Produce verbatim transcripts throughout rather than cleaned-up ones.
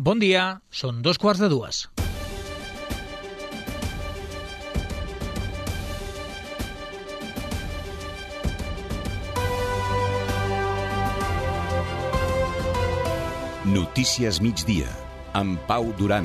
Bon dia, són dos quarts de dues. Notícies migdia, amb Pau Duran.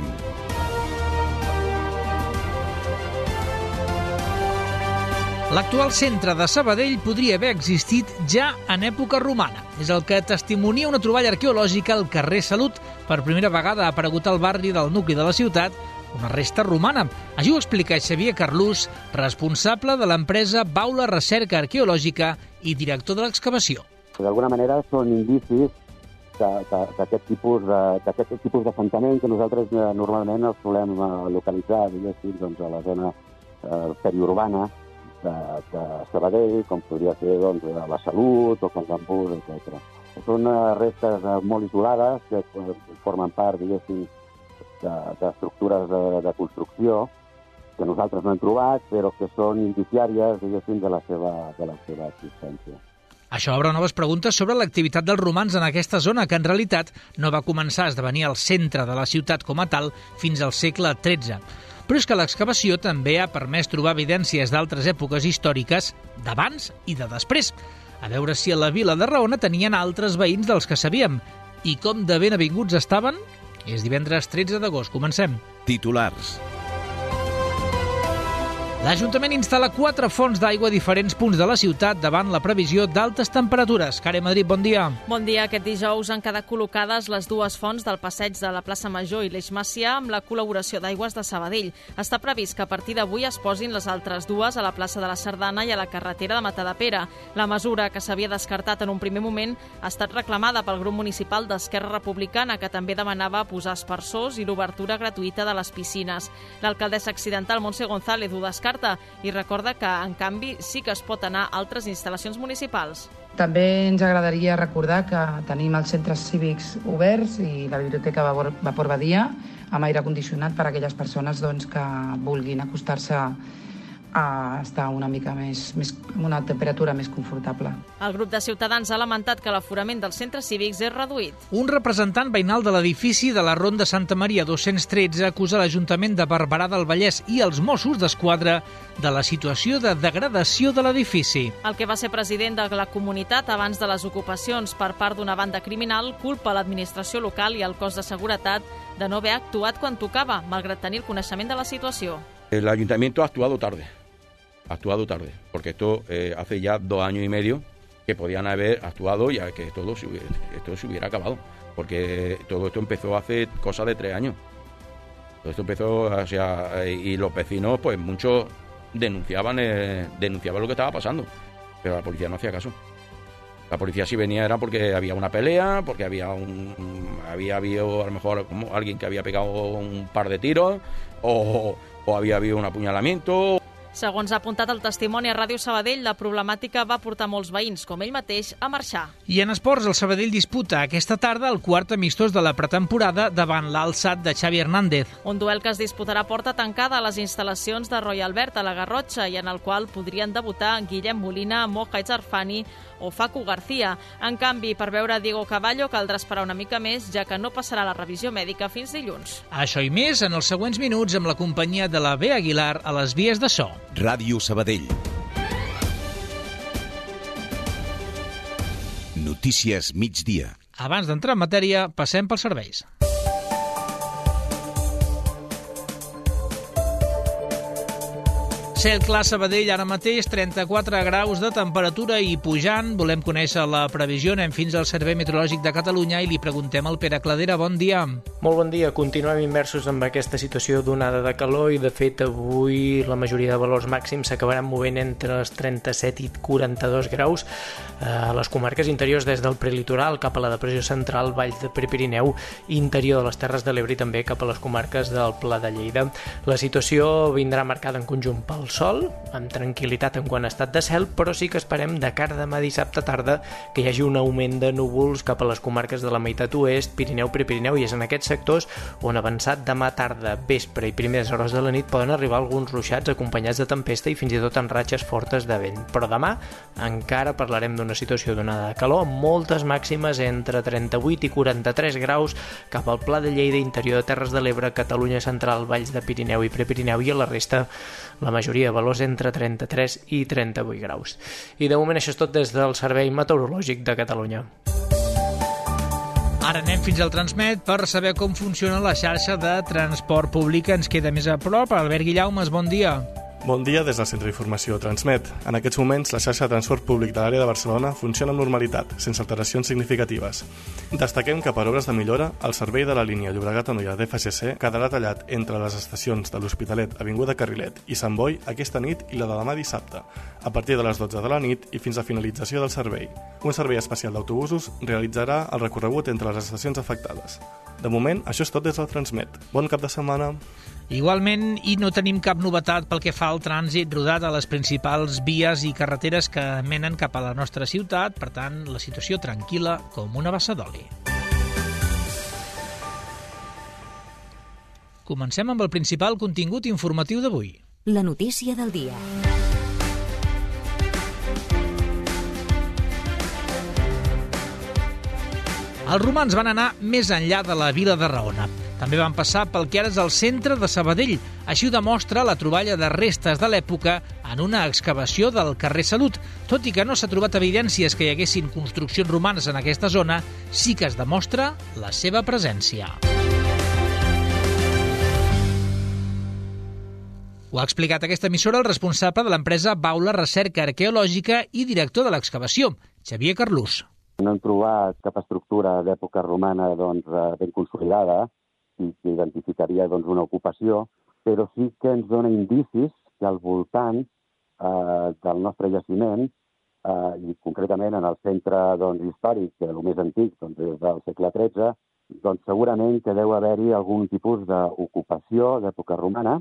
L'actual centre de Sabadell podria haver existit ja en època romana. És el que testimonia una troballa arqueològica al carrer Salut. Per primera vegada ha aparegut al barri del nucli de la ciutat una resta romana. Així ho explica Xavier Carlús, responsable de l'empresa Baula Recerca Arqueològica i director de l'excavació. D'alguna manera són indicis d'aquest tipus de, d'aquest tipus d'assentament que nosaltres eh, normalment els solem eh, localitzar diguéssim, doncs, a la zona eh, periurbana de, de Sabadell, com podria ser doncs, la Salut o Can Gambús, etcètera. Són eh, restes eh, molt isolades que eh, formen part, diguéssim, d'estructures de, de, de construcció que nosaltres no hem trobat, però que són indiciàries, diguéssim, de la seva, de la seva existència. Això obre noves preguntes sobre l'activitat dels romans en aquesta zona, que en realitat no va començar a esdevenir el centre de la ciutat com a tal fins al segle tretze. Però és que l'excavació també ha permès trobar evidències d'altres èpoques històriques d'abans i de després. A veure si a la vila de Raona tenien altres veïns dels que sabíem. I com de ben avinguts estaven? És divendres tretze d'agost. Comencem. Titulars. L'Ajuntament instal·la quatre fonts d'aigua a diferents punts de la ciutat davant la previsió d'altes temperatures. Care Madrid, bon dia. Bon dia. Aquest dijous han quedat col·locades les dues fonts del passeig de la plaça Major i l'Eix Macià amb la col·laboració d'Aigües de Sabadell. Està previst que a partir d'avui es posin les altres dues a la plaça de la Sardana i a la carretera de Matadepera. La mesura, que s'havia descartat en un primer moment, ha estat reclamada pel grup municipal d'Esquerra Republicana, que també demanava posar aspersors i l'obertura gratuïta de les piscines. L'alcaldessa accidental Montse González ho descarta i recorda que, en canvi, sí que es pot anar a altres instal·lacions municipals. També ens agradaria recordar que tenim els centres cívics oberts i la biblioteca Vapor, Vapor Badia amb aire condicionat per a aquelles persones doncs, que vulguin acostar-se a estar una mica més, més amb una temperatura més confortable. El grup de ciutadans ha lamentat que l'aforament dels centres cívics és reduït. Un representant veïnal de l'edifici de la Ronda Santa Maria dos-cents tretze acusa l'Ajuntament de Barberà del Vallès i els Mossos d'Esquadra de la situació de degradació de l'edifici. El que va ser president de la comunitat abans de les ocupacions per part d'una banda criminal culpa l'administració local i el cos de seguretat de no haver actuat quan tocava, malgrat tenir el coneixement de la situació. El ayuntamiento ha actuado tarde, ha actuado tarde, porque esto eh, hace ya dos años y medio que podían haber actuado ya que todo se hubiera, esto se hubiera acabado, porque todo esto empezó hace cosa de tres años. Todo esto empezó, o sea, y los vecinos, pues muchos denunciaban, eh, denunciaban lo que estaba pasando, pero la policía no hacía caso. La policía si venía era porque había una pelea, porque había un había habido a lo mejor como alguien que había pegado un par de tiros o, o había habido un apuñalamiento. Segons ha apuntat el testimoni a Ràdio Sabadell, la problemàtica va portar molts veïns, com ell mateix, a marxar. I en esports, el Sabadell disputa aquesta tarda el quart amistós de la pretemporada davant l'Alsat de Xavi Hernández. Un duel que es disputarà a porta tancada a les instal·lacions de Roy Albert a la Garrotxa i en el qual podrien debutar Guillem Molina, Moja Zarfani o Facu García. En canvi, per veure Diego Cavallo caldrà esperar una mica més, ja que no passarà la revisió mèdica fins dilluns. Això i més en els següents minuts amb la companyia de la Bea Aguilar a les vies de so. Ràdio Sabadell. Notícies migdia. Abans d'entrar en matèria, passem pels serveis. Cel clar Sabadell, ara mateix trenta-quatre graus de temperatura i pujant. Volem conèixer la previsió, anem fins al Servei Meteorològic de Catalunya i li preguntem al Pere Cladera. Bon dia. Molt bon dia. Continuem immersos en aquesta situació d'onada de calor i de fet avui la majoria de valors màxims s'acabaran movent entre els trenta-set i quaranta-dos graus a les comarques interiors des del prelitoral cap a la depressió central, Valls de Prepirineu, interior de les Terres de l'Ebre i també cap a les comarques del Pla de Lleida. La situació vindrà marcada en conjunt pel sol, amb tranquil·litat en quant a estat de cel, però sí que esperem de cara a demà dissabte tarda que hi hagi un augment de núvols cap a les comarques de la meitat oest, Pirineu, Prepirineu, i és en aquests sectors on avançat demà tarda, vespre i primeres hores de la nit poden arribar alguns ruixats acompanyats de tempesta i fins i tot amb ratxes fortes de vent. Però demà encara parlarem d'una situació d'onada de calor amb moltes màximes entre trenta-vuit i quaranta-tres graus cap al Pla de Lleida, interior de Terres de l'Ebre, Catalunya central, Valls de Pirineu i Prepirineu, i a la resta la majoria de valors entre trenta-tres i trenta-vuit graus. I de moment això és tot des del Servei Meteorològic de Catalunya. Ara anem fins al Transmet per saber com funciona la xarxa de transport públic. Ens queda més a prop. Albert Guillaumes, bon dia. Bon dia des del Centre d'Informació Transmet. En aquests moments, la xarxa de transport públic de l'àrea de Barcelona funciona amb normalitat, sense alteracions significatives. Destaquem que per obres de millora, el servei de la línia Llobregat-Anoia d'F C C quedarà tallat entre les estacions de l'Hospitalet, Avinguda Carrilet i Sant Boi aquesta nit i la de demà dissabte, a partir de les dotze de la nit i fins a finalització del servei. Un servei especial d'autobusos realitzarà el recorregut entre les estacions afectades. De moment, això és tot des del Transmet. Bon cap de setmana. Igualment, i no tenim cap novetat pel que fa al trànsit rodat a les principals vies i carreteres que menen cap a la nostra ciutat, per tant, la situació tranquil·la com una bassa d'oli. Comencem amb el principal contingut informatiu d'avui. La notícia del dia. Els romans van anar més enllà de la vila de Raona. També van passar pel que ara és el centre de Sabadell. Així ho demostra la troballa de restes de l'època en una excavació del carrer Salut. Tot i que no s'ha trobat evidències que hi haguessin construccions romanes en aquesta zona, sí que es demostra la seva presència. Ho ha explicat a aquesta emissora el responsable de l'empresa Baula Recerca Arqueològica i director de l'excavació, Xavier Carlús. No hem trobat cap estructura d'època romana doncs, ben consolidada i que identificaria doncs, una ocupació, però sí que ens dona indicis que al voltant eh, del nostre jaciment, eh, i concretament en el centre doncs, històric, que el més antic doncs, és del segle tretze, doncs, segurament que deu haver-hi algun tipus d'ocupació d'època romana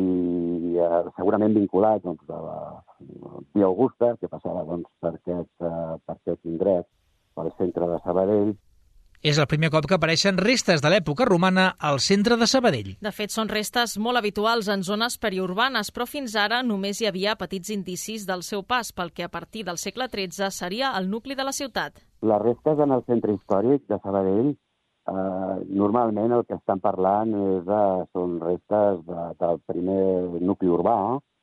i eh, segurament vinculat doncs, a la Via Augusta, que passava doncs, per, aquest, eh, per aquest indret, al centre de Sabadell. És el primer cop que apareixen restes de l'època romana al centre de Sabadell. De fet, són restes molt habituals en zones periurbanes, però fins ara només hi havia petits indicis del seu pas, pel que a partir del segle tretze seria el nucli de la ciutat. Les restes en el centre històric de Sabadell, eh, normalment el que estan parlant és de, són restes de, del primer nucli urbà,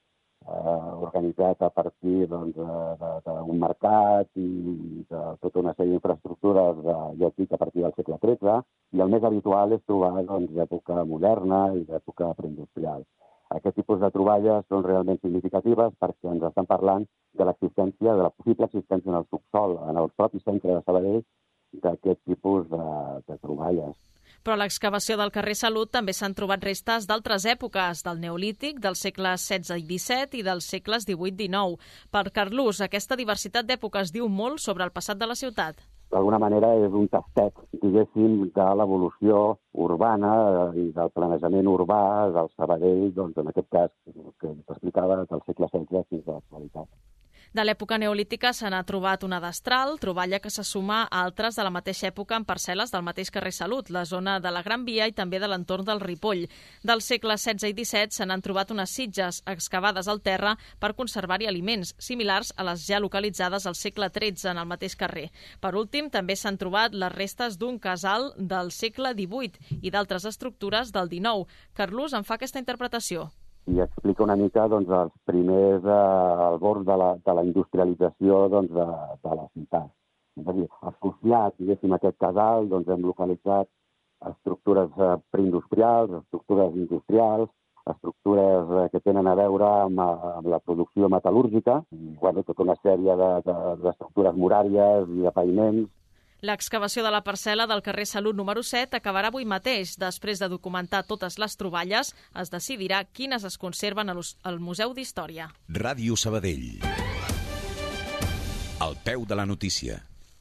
Eh, organitzat a partir doncs, d'un mercat i de tota una sèrie d'infraestructures de lògic a partir del segle tretze, i el més habitual és trobar doncs, d'època moderna i d'època preindustrial. Aquest tipus de troballes són realment significatives perquè ens estan parlant de l'existència, de la possible existència en el subsol, en el propi centre de Sabadell, d'aquest tipus de, de troballes. Però a l'excavació del carrer Salut també s'han trobat restes d'altres èpoques, del Neolític, dels segles setze i disset i dels segles divuit i dinou. Per Carlús, aquesta diversitat d'èpoques diu molt sobre el passat de la ciutat. D'alguna manera és un tastet, diguéssim, de l'evolució urbana i del planejament urbà del Sabadell, doncs en aquest cas, que t'explicava, del segle setze fins a l'actualitat. De l'època neolítica se n'ha trobat una destral, troballa que se suma a altres de la mateixa època en parcel·les del mateix carrer Salut, la zona de la Gran Via i també de l'entorn del Ripoll. Dels segles setze i disset se n'han trobat unes sitges excavades al terra per conservar-hi aliments, similars a les ja localitzades al segle tretze en el mateix carrer. Per últim, també s'han trobat les restes d'un casal del segle divuit i d'altres estructures del dinou. Carlús en fa aquesta interpretació. I explica una mica doncs, els primers eh, albors de la, de la industrialització doncs, de, de la ciutat. És a dir, associat, diguéssim, a aquest casal, doncs, hem localitzat estructures eh, preindustrials, estructures industrials, estructures eh, que tenen a veure amb, amb la producció metal·lúrgica, i bueno, tota una sèrie de, de, d'estructures moràries i de paviments. L'excavació de la parcel·la del carrer Salut número set acabarà avui mateix. Després de documentar totes les troballes, es decidirà quines es conserven al Museu d'Història. Ràdio Sabadell. Al peu de la notícia.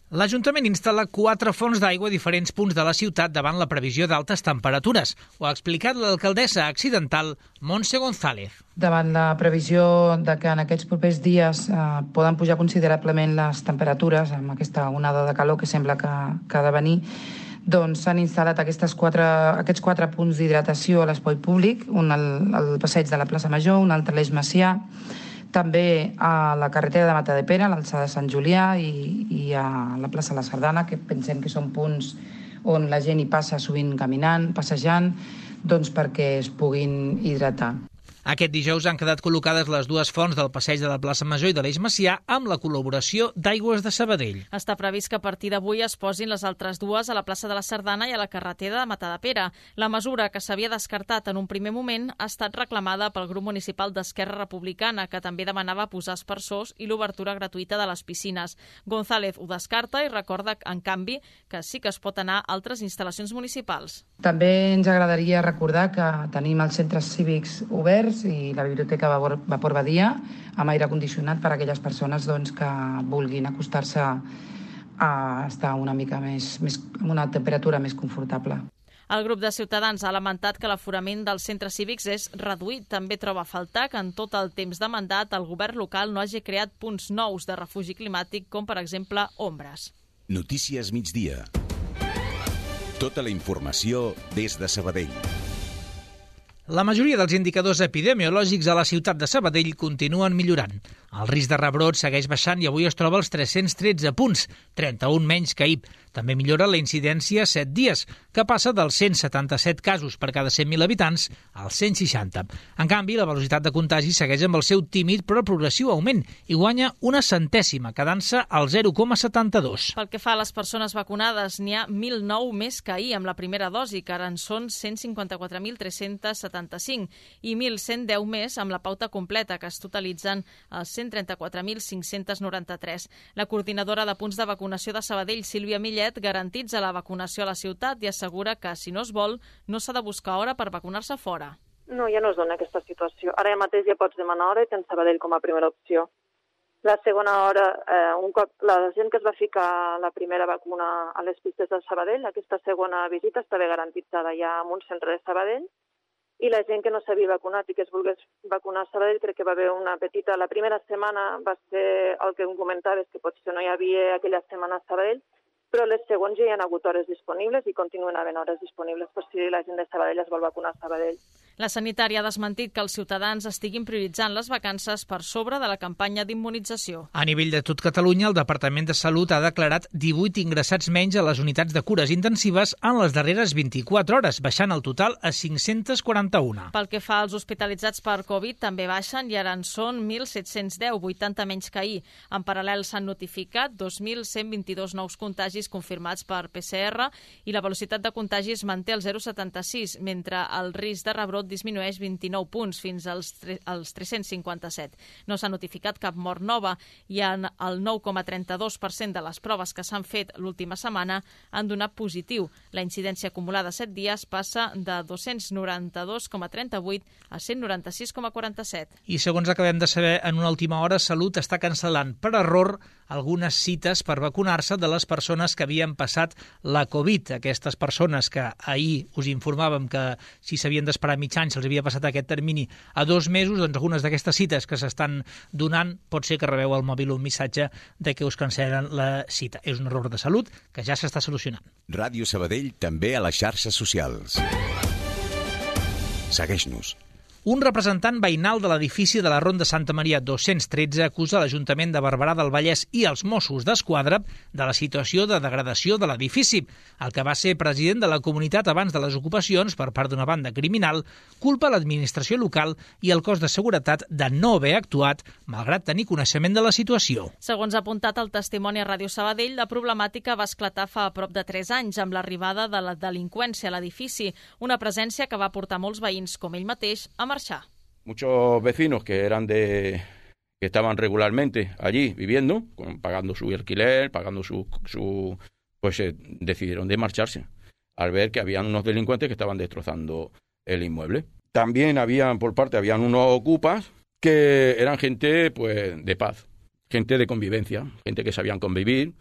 L'Ajuntament instal·la quatre fonts d'aigua a diferents punts de la ciutat davant la previsió d'altes temperatures. Ho ha explicat l'alcaldessa accidental Montse González. Davant la previsió de que en aquests propers dies eh, poden pujar considerablement les temperatures, amb aquesta onada de calor que sembla que, que ha de venir, doncs s'han instal·lat aquestes quatre, aquests quatre punts d'hidratació a l'espai públic, un al, al passeig de la plaça Major, un altre a l'Eix Macià, també a la carretera de Matadepera, a l'alçada de Sant Julià i, i a la plaça La Sardana, que pensem que són punts on la gent hi passa sovint caminant, passejant, doncs perquè es puguin hidratar. Aquest dijous han quedat col·locades les dues fonts del passeig de la plaça Major i de l'Eix Macià amb la col·laboració d'Aigües de Sabadell. Està previst que a partir d'avui es posin les altres dues a la plaça de la Sardana i a la carretera de Matadepera. La mesura, que s'havia descartat en un primer moment, ha estat reclamada pel grup municipal d'Esquerra Republicana, que també demanava posar aspersors i l'obertura gratuïta de les piscines. González ho descarta i recorda, en canvi, que sí que es pot anar a altres instal·lacions municipals. També ens agradaria recordar que tenim els centres cívics oberts i la biblioteca Vapor Badia amb aire condicionat per a aquelles persones doncs, que vulguin acostar-se a estar una mica més, més amb una temperatura més confortable. El grup de Ciutadans ha lamentat que l'aforament dels centres cívics és reduït. També troba a faltar que en tot el temps de mandat el govern local no hagi creat punts nous de refugi climàtic, com per exemple ombres. Notícies migdia. Tota la informació des de Sabadell. La majoria dels indicadors epidemiològics a la ciutat de Sabadell continuen millorant. El risc de rebrot segueix baixant i avui es troba als tres-cents tretze punts, trenta-un menys que ahir. També millora la incidència a set dies, que passa dels cent setanta-set casos per cada cent mil habitants als cent seixanta. En canvi, la velocitat de contagi segueix amb el seu tímid però progressiu augment i guanya una centèsima, quedant-se al zero coma setanta-dos. Pel que fa a les persones vacunades, n'hi ha mil nou més que ahir amb la primera dosi, que ara en són cent cinquanta-quatre mil tres-cents setanta-cinc i mil cent deu més amb la pauta completa, que es totalitzen els cent trenta-quatre mil cinc-cents noranta-tres. La coordinadora de punts de vacunació de Sabadell, Sílvia Millet, garantitza la vacunació a la ciutat i assegura que, si no es vol, no s'ha de buscar hora per vacunar-se fora. No, ja no es dona aquesta situació. Ara ja mateix ja pots demanar hora i tens Sabadell com a primera opció. La segona hora, eh, un cop la gent que es va ficar la primera vacuna a les pistes de Sabadell, aquesta segona visita estava garantitzada ja en un centre de Sabadell, i la gent que no s'havia vacunat i que es volgués vacunar a Sabadell, crec que va haver una petita... La primera setmana va ser el que em comentaves, que potser no hi havia aquella setmana a Sabadell, però les següents ja hi ha hagut hores disponibles i continuen havent hores disponibles per si la gent de Sabadell es vol vacunar a Sabadell. La sanitària ha desmentit que els ciutadans estiguin prioritzant les vacances per sobre de la campanya d'immunització. A nivell de tot Catalunya, el Departament de Salut ha declarat divuit ingressats menys a les unitats de cures intensives en les darreres vint-i-quatre hores, baixant el total a cinc-cents quaranta-un. Pel que fa als hospitalitzats per Covid, també baixen i ara en són mil set-cents deu, vuitanta menys que ahir. En paral·lel s'han notificat dos mil cent vint-i-dos nous contagis confirmats per P C R i la velocitat de contagi es manté al zero coma setanta-sis, mentre el risc de rebrot disminueix vint-i-nou punts fins als, als tres-cents cinquanta-set. No s'ha notificat cap mort nova i en el nou coma trenta-dos per cent de les proves que s'han fet l'última setmana han donat positiu. La incidència acumulada a set dies passa de dos-cents noranta-dos coma trenta-vuit a cent noranta-sis coma quaranta-set. I segons acabem de saber, en una última hora, Salut està cancel·lant per error algunes cites per vacunar-se de les persones que havien passat la Covid. Aquestes persones que ahir us informàvem que si s'havien d'esperar mig any se'ls havia passat aquest termini a dos mesos, doncs algunes d'aquestes cites que s'estan donant pot ser que rebeu al mòbil un missatge de que us cancel·len la cita. És un error de Salut que ja s'està solucionant. Ràdio Sabadell també a les xarxes socials. Segueix-nos. Un representant veïnal de l'edifici de la Ronda Santa Maria dos-cents tretze acusa l'Ajuntament de Barberà del Vallès i els Mossos d'Esquadra de la situació de degradació de l'edifici. El que va ser president de la comunitat abans de les ocupacions per part d'una banda criminal culpa l'administració local i el cos de seguretat de no haver actuat, malgrat tenir coneixement de la situació. Segons ha apuntat el testimoni a Ràdio Sabadell, la problemàtica va esclatar fa prop de tres anys amb l'arribada de la delinqüència a l'edifici, una presència que va portar molts veïns, com ell mateix, a marxar. Muchos vecinos que eran de que estaban regularmente allí viviendo, pagando su alquiler, pagando su, su pues eh, decidieron de marcharse al ver que habían unos delincuentes que estaban destrozando el inmueble. También habían por parte habían unos ocupas que eran gente pues de paz, gente de convivencia, gente que sabían convivir,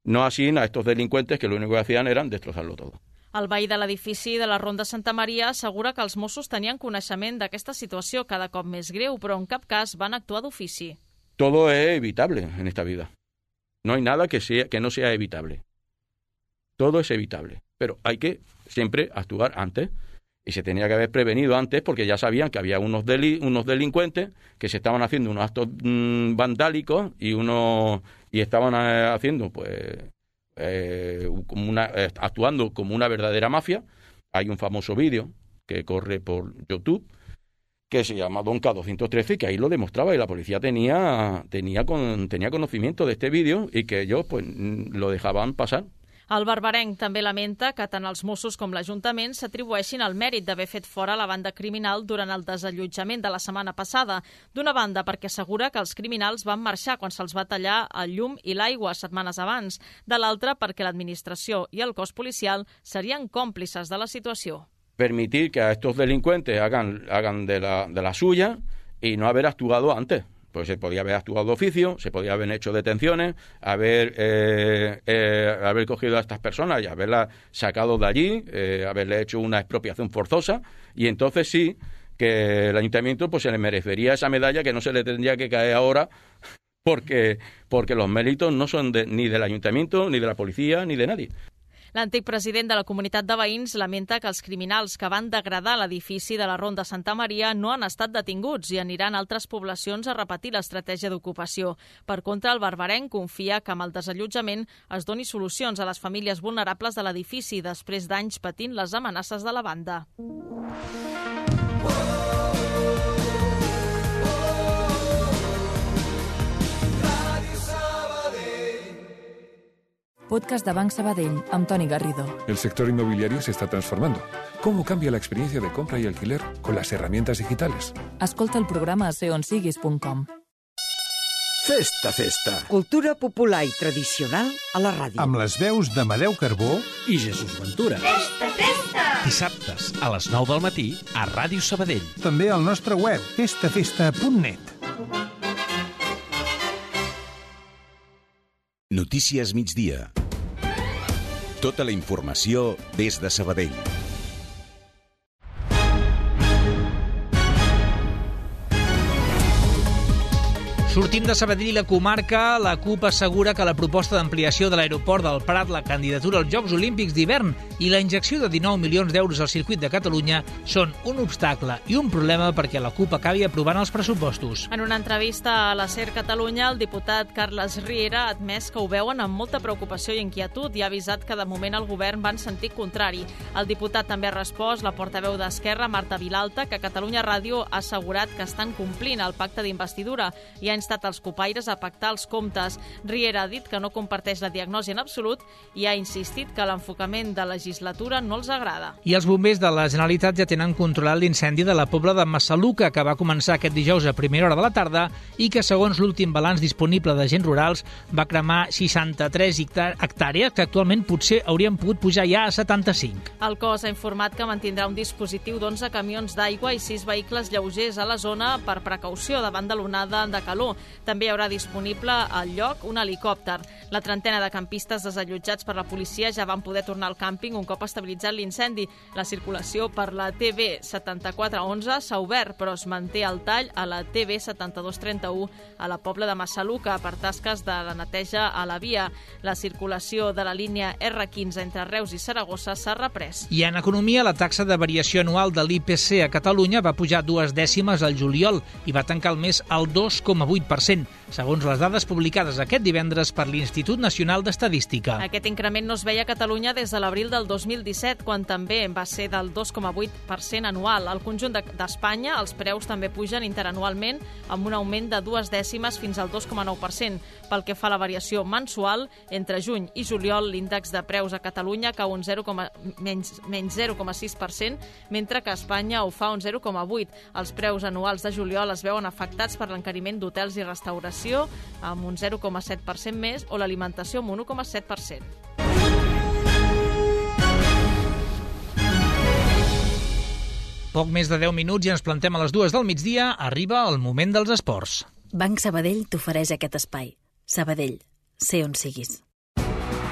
No así a estos delincuentes que lo único que hacían era destrozarlo todo. El veí de l'edifici de la Ronda Santa Maria assegura que els Mossos tenien coneixement d'aquesta situació cada cop més greu, però en cap cas van actuar d'ofici. Todo es evitable en esta vida. No hay nada que, sea, que no sea evitable. Todo es evitable, pero hay que siempre actuar antes. Y se tenía que haber prevenido antes porque ya sabían que había unos, deli, unos delincuentes que se estaban haciendo unos actos mmm, vandálicos y, uno, y estaban eh, haciendo, pues, eh, como una, eh, actuando como una verdadera mafia. Hay un famoso vídeo que corre por YouTube que se llama Don K doscientos trece y que ahí lo demostraba y la policía tenía, tenía, con, tenía conocimiento de este vídeo y que ellos pues, lo dejaban pasar. El barbarenc també lamenta que tant els Mossos com l'Ajuntament s'atribueixin el mèrit d'haver fet fora la banda criminal durant el desallotjament de la setmana passada. D'una banda, perquè assegura que els criminals van marxar quan se'ls va tallar el llum i l'aigua setmanes abans. De l'altra, perquè l'administració i el cos policial serien còmplices de la situació. Permitir que a estos delincuentes hagan, hagan de, la, de la suya y no haber actuado antes. Pues se podía haber actuado de oficio, se podía haber hecho detenciones, haber, eh, eh, haber cogido a estas personas y haberlas sacado de allí, eh, haberle hecho una expropiación forzosa, y entonces sí que el ayuntamiento pues se le merecería esa medalla que no se le tendría que caer ahora porque, porque los méritos no son de, ni del ayuntamiento, ni de la policía, ni de nadie. L'antic president de la comunitat de veïns lamenta que els criminals que van degradar l'edifici de la Ronda Santa Maria no han estat detinguts i aniran a altres poblacions a repetir l'estratègia d'ocupació. Per contra, el barbarenc confia que amb el desallotjament es doni solucions a les famílies vulnerables de l'edifici després d'anys patint les amenaces de la banda. Podcast de Banc Sabadell, amb Toni Garrido. El sector inmobiliario se está transformando. ¿Cómo cambia la experiencia de compra y alquiler con las herramientas digitales? Escolta el programa a ser on siguis punt com. Festa, festa. Cultura popular i tradicional a la ràdio. Amb les veus d'Amadeu Carbó i Jesús Ventura. Festa, festa! Dissabtes a les nou del matí a Ràdio Sabadell. També al nostre web, festa festa punt net. Notícies migdia. Tota la informació des de Sabadell. Sortim de Sabadell i la comarca, la CUP assegura que la proposta d'ampliació de l'aeroport del Prat, la candidatura als Jocs Olímpics d'hivern i la injecció de dinou milions d'euros al circuit de Catalunya són un obstacle i un problema perquè la CUP acabi aprovant els pressupostos. En una entrevista a la SER Catalunya, el diputat Carles Riera ha admès que ho veuen amb molta preocupació i inquietud i ha avisat que de moment el govern va en sentit contrari. El diputat també ha respost la portaveu d'Esquerra, Marta Vilalta, que Catalunya Ràdio ha assegurat que estan complint el pacte d'investidura i ha instat els copaires a pactar els comptes. Riera ha dit que no comparteix la diagnosi en absolut i ha insistit que l'enfocament de legislatura no els agrada. I els bombers de la Generalitat ja tenen controlat l'incendi de la Pobla de Massaluca, que va començar aquest dijous a primera hora de la tarda i que, segons l'últim balanç disponible d'agents rurals, va cremar seixanta-tres hectàrees, que actualment potser haurien pogut pujar ja a setanta-cinc. El cos ha informat que mantindrà un dispositiu d'onze camions d'aigua i sis vehicles lleugers a la zona per precaució davant de l'onada de calor. També hi haurà disponible al lloc un helicòpter. La trentena de campistes desallotjats per la policia ja van poder tornar al càmping un cop estabilitzat l'incendi. La circulació per la T B setanta-quatre onze s'ha obert, però es manté el tall a la T B setanta-dos trenta-u a la Pobla de Massaluca per tasques de la neteja a la via. La circulació de la línia R quinze entre Reus i Saragossa s'ha reprès. I en economia, la taxa de variació anual de l'I P C a Catalunya va pujar dues dècimes al juliol i va tancar el mes al dos coma vuit per cent, segons les dades publicades aquest divendres per l'Institut Nacional d'Estadística. Aquest increment no es veia a Catalunya des de l'abril del dos mil disset, quan també va ser del dos coma vuit per cent anual. Al conjunt d'Espanya, els preus també pugen interanualment, amb un augment de dues dècimes fins al dos coma nou per cent. Pel que fa a la variació mensual, entre juny i juliol, l'índex de preus a Catalunya cau un zero, menys, menys zero coma sis per cent, mentre que a Espanya ho fa un zero coma vuit. Els preus anuals de juliol es veuen afectats per l'encariment d'hotels i restauració, amb un zero coma set per cent més, o l'alimentació amb un un coma set per cent. Poc més de deu minuts i ens plantem a les dues del migdia. Arriba el moment dels esports. Banc Sabadell t'ofereix aquest espai. Sabadell, sé on siguis.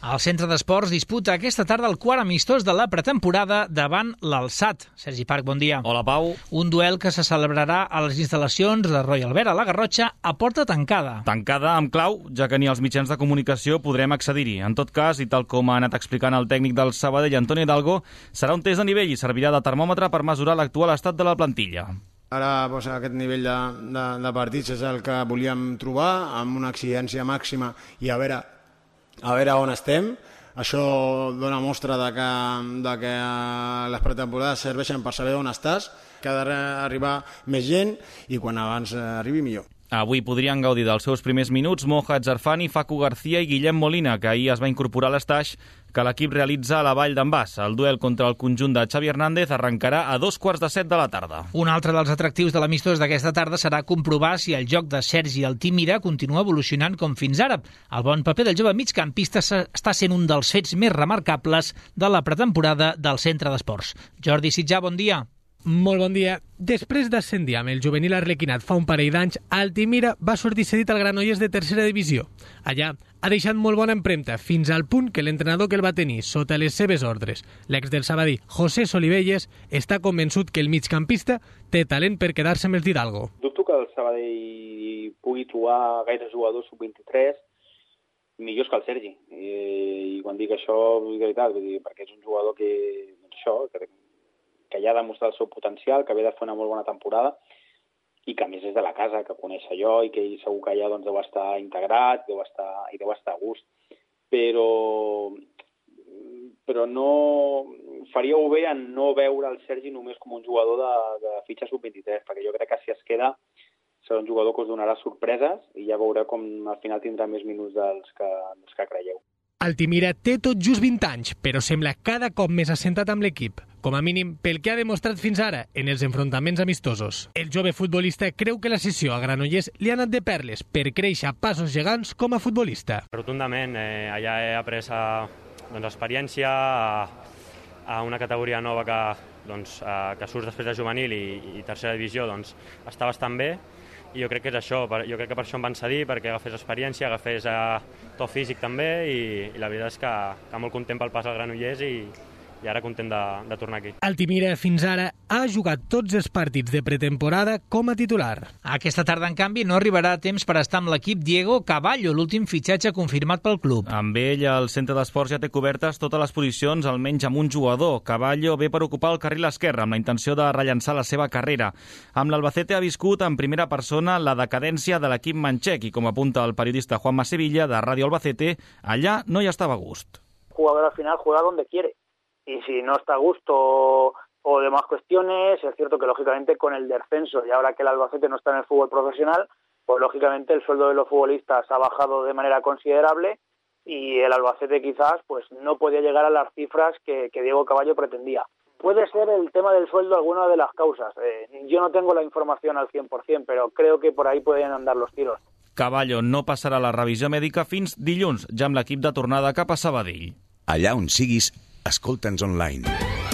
El centre d'esports disputa aquesta tarda el quart amistós de la pretemporada davant l'Alsat. Sergi Parc, bon dia. Hola, Pau. Un duel que se celebrarà a les instal·lacions de Royal Albert a la Garrotxa a porta tancada. Tancada amb clau, ja que ni els mitjans de comunicació podrem accedir-hi. En tot cas, i tal com ha anat explicant el tècnic del Sabadell, Antoni Hidalgo, serà un test de nivell i servirà de termòmetre per mesurar l'actual estat de la plantilla. Ara doncs, aquest nivell de, de, de partits és el que volíem trobar, amb una exigència màxima i a veure, a veure on estem. Això dona mostra de que, de que les pretemporades serveixen per saber on estàs, que ha d'arribar més gent i quan abans arribi millor. Avui podrien gaudir dels seus primers minuts Moja Zarfani, Facu García i Guillem Molina, que ahir es va incorporar a l'estaix que l'equip realitza a la Vall d'en Bas. El duel contra el conjunt de Xavi Hernández arrencarà a dos quarts de set de la tarda. Un altre dels atractius de l'amistós d'aquesta tarda serà comprovar si el joc de Sergi Altimira continua evolucionant com fins ara. El bon paper del jove migcampista està sent un dels fets més remarcables de la pretemporada del centre d'esports. Jordi Sitjà, bon dia. Molt bon dia. Després d'ascendir amb el juvenil arlequinat fa un parell d'anys, Altimira va sortir cedit al Granollers de tercera divisió. Allà ha deixat molt bona empremta, fins al punt que l'entrenador que el va tenir sota les seves ordres, l'ex del Sabadell, José Solivelles, està convençut que el migcampista té talent per quedar-se amb els d'Hidalgo. Dubto que el Sabadell pugui trobar gaire jugadors sub vint-i-tres millors que el Sergi. I, i quan dic això, és veritat, vull dir, perquè és un jugador que, doncs això, que que ja ha demostrat el seu potencial, que ve de fer una molt bona temporada i que a més és de la casa, que coneix allò i que ell segur que allà doncs, deu estar integrat deu estar, i deu estar a gust. Però, però no faríeu bé en no veure el Sergi només com un jugador de, de fitxa sub vint-i-tres, perquè jo crec que si es queda serà un jugador que us donarà sorpreses i ja veureu com al final tindrà més minuts dels que, dels que creieu. Altimira té tot just vint anys, però sembla cada cop més assentat amb l'equip, com a mínim pel que ha demostrat fins ara en els enfrontaments amistosos. El jove futbolista creu que la sessió a Granollers li ha anat de perles per créixer a passos gegants com a futbolista. Rotundament, eh, allà he après a, doncs, experiència, a, a una categoria nova que, doncs, a, que surt després de juvenil i, i tercera divisió, doncs, està bastant bé. I jo crec que és això, jo crec que per això em van cedir, perquè agafés experiència, agafés eh, to físic també, i, i la veritat és que, que molt content pel pas al Granollers i, i ara content de, de tornar aquí. Altimira fins ara ha jugat tots els partits de pretemporada com a titular. Aquesta tarda, en canvi, no arribarà a temps per estar amb l'equip Diego Cavallo, l'últim fitxatge confirmat pel club. Amb ell, el centre d'esports ja té cobertes totes les posicions, almenys amb un jugador. Cavallo ve per ocupar el carril esquerre, amb la intenció de rellançar la seva carrera. Amb l'Albacete ha viscut en primera persona la decadència de l'equip manxec i, com apunta el periodista Juanma Sevilla, de Ràdio Albacete, allà no hi estava a gust. El jugador al final juega donde quiere. Y si no está a gusto o, o demás cuestiones, es cierto que lógicamente con el descenso y ahora que el Albacete no está en el fútbol profesional, pues lógicamente el sueldo de los futbolistas ha bajado de manera considerable y el Albacete quizás pues no podía llegar a las cifras que, que Diego Cavallo pretendía. Puede ser el tema del sueldo alguna de las causas. Eh, yo no tengo la información al cien por cien, pero creo que por ahí pueden andar los tiros. Cavallo no passarà la revisió mèdica fins dilluns, ja amb l'equip de tornada cap a Sabadell. Allà on siguis, escolta'ns online.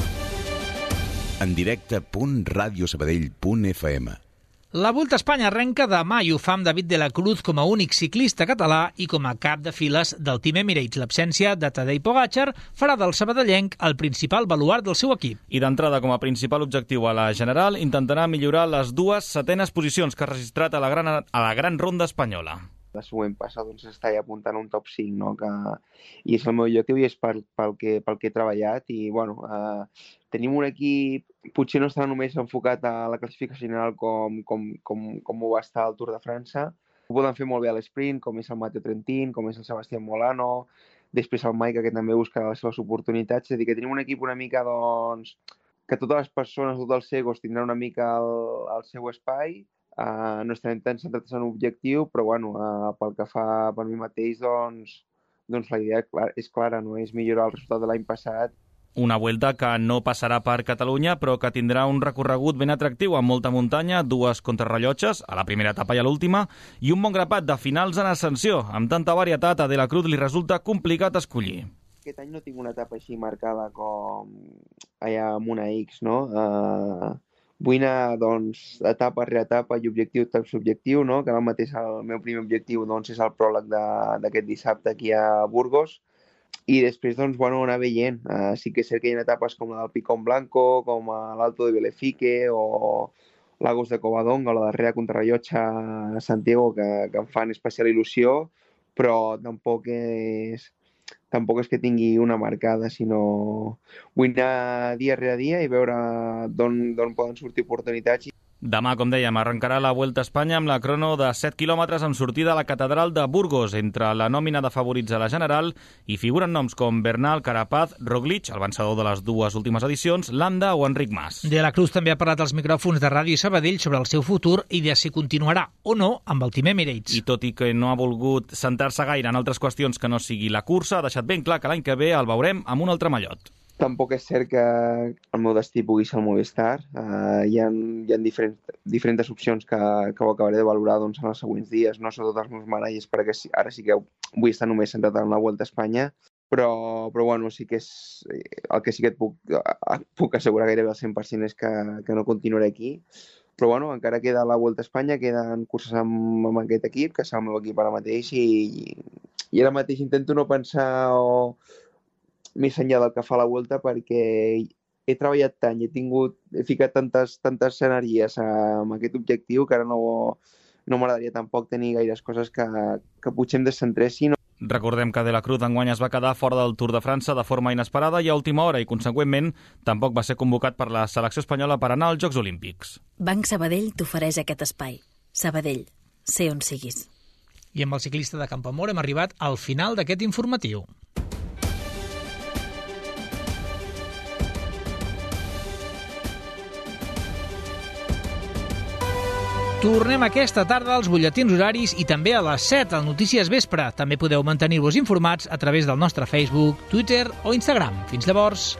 En directe punt radiosabadell punt f m. La Volta a Espanya arrenca demà i ho fa amb David de la Cruz com a únic ciclista català i com a cap de files del Team Emirates. L'absència de Tadej Pogačar farà del sabadellenc el principal baluart del seu equip. I d'entrada, com a principal objectiu a la general, intentarà millorar les dues setenes posicions que ha registrat a la gran, a la gran ronda espanyola. La següent passa doncs, està apuntant a un top cinc, no? Que, i és el meu objectiu i és pel, pel, que, pel que he treballat. I bueno, eh, tenim un equip, potser no està només enfocat a la classificació general com, com, com, com ho va estar al Tour de França. Ho poden fer molt bé a l'esprint, com és el Matteo Trentin, com és el Sebastián Molano, després el Maika, que també busca les seves oportunitats. És a dir, que tenim un equip una mica, doncs, que totes les persones, tots els egos tindran una mica el, el seu espai. Uh, no estarem tan centrats en un objectiu, però bueno, uh, pel que fa per mi mateix, doncs, doncs la idea és clara, no? És millorar el resultat de l'any passat. Una Vuelta que no passarà per Catalunya, però que tindrà un recorregut ben atractiu, amb molta muntanya, dues contrarrellotges, a la primera etapa i a l'última, i un bon grapat de finals en ascensió. Amb tanta varietat, a De la Cruz li resulta complicat escollir. Aquest any no tinc una etapa així marcada com allà amb una X, no? Uh... Vull anar, doncs, etapa rere etapa i objectiu tard subjectiu, no? Que ara mateix el meu primer objectiu doncs, és el pròleg d'aquest dissabte aquí a Burgos. i després, doncs, bueno, anar veient. Uh, sí que és cert que hi ha etapes com la del Picón Blanco, com a l'Alto de Belefique o Lagos de Covadonga o la darrera contrarrellotge a Santiago que, que em fan especial il·lusió, però tampoc és, tampoc és que tingui una marcada, sinó vull anar dia rere dia i veure d'on poden sortir oportunitats. Demà, com dèiem, arrencarà la Vuelta a Espanya amb la crono de set quilòmetres amb sortida a la catedral de Burgos. Entre la nòmina de favorits a la general hi figuren noms com Bernal, Carapaz, Roglic, el vencedor de les dues últimes edicions, Landa o Enric Mas. De la Cruz també ha parlat als micròfons de Ràdio Sabadell sobre el seu futur i de si continuarà o no amb el Team Emirates. I tot i que no ha volgut centrar-se gaire en altres qüestions que no sigui la cursa, ha deixat ben clar que l'any que ve el veurem amb un altre mallot. Tampoc és cert que el meu destí pugui ser el Movistar. Uh, hi ha, hi ha diferents, diferents opcions que, que ho acabaré de valorar doncs, en els següents dies. No són tots els meus managers, perquè ara sí que vull estar només centrat en la Vuelta a Espanya, però, però bueno, sí que és, el que sí que et puc, puc assegurar gairebé al cent per cent és que, que no continuaré aquí. Però bueno, encara queda la Vuelta a Espanya, queden curses amb, amb aquest equip, que serà el meu equip ara mateix, i, i ara mateix intento no pensar o més enllà del que fa la Vuelta, perquè he treballat tant i he tingut, he ficat tantes, tantes energies amb aquest objectiu que ara no, no m'agradaria tampoc tenir gaires coses que, que potser em descentressin. Recordem que De la Cruz enguany es va quedar fora del Tour de França de forma inesperada i a última hora i, conseqüentment, tampoc va ser convocat per la selecció espanyola per anar als Jocs Olímpics. Banc Sabadell t'ofereix aquest espai. Sabadell, sé on siguis. I amb el ciclista de Campoamor hem arribat al final d'aquest informatiu. Tornem aquesta tarda als butlletins horaris i també a les set al Notícies Vespre. També podeu mantenir-vos informats a través del nostre Facebook, Twitter o Instagram. Fins llavors.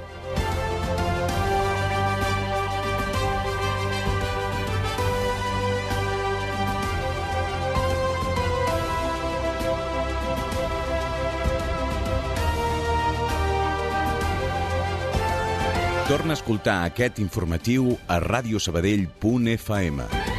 Torna a escoltar aquest informatiu a radiosabadell punt f m.